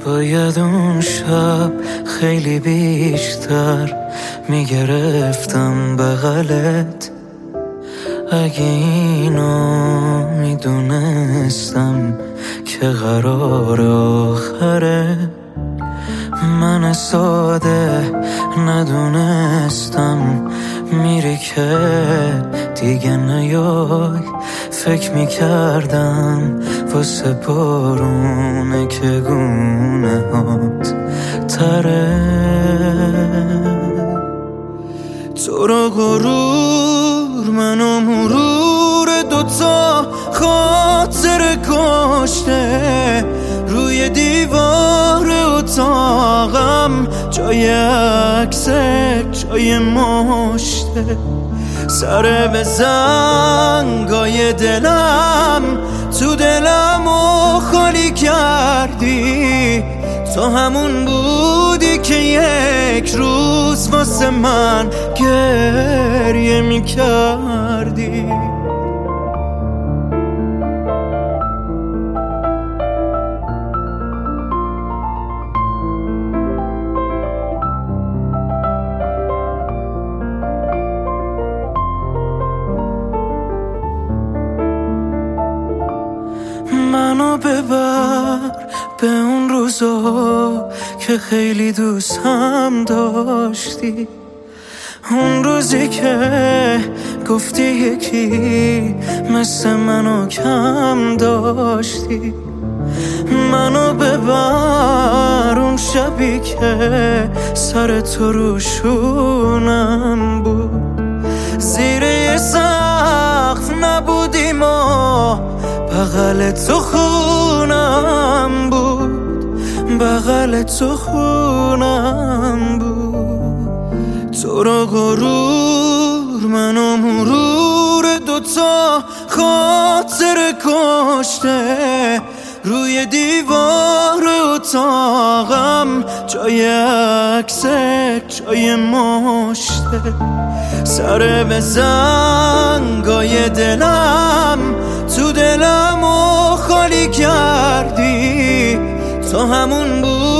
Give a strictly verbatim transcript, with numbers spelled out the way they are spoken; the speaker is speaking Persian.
باید اون شب خیلی بیشتر میگرفتم بغلت. اگه اینو میدونستم که قرار آخره، من ساده ندونستم میری که دیگه نیای. فکر میکردم واسه بارونه که گونه هات تره. تو رو غرور منو مرور دوتا خاطر کشته. روی دیوار اتاقم جای عکست جای مشته. سر به زنگای دلم تو دلمو خالی کردی. تو همون بودی که یک روز واسه من گریه میکردی. منو ببر به اون روزا که خیلی دوست هم داشتی. اون روزی که گفتی یکی مثل منو کم داشتی. منو ببر اون شبی که سر تو روشونم بود. زیر یه سقف نبودیم و بغل تو خونم بود. بغل تو خونم بود. تو رو غرور منو مرور دوتا خاطر کشته. روی دیوار اتاقم جای عکست جای مشته. سر به زنگای دلم تو دلمو خالی کردی. تو همون بود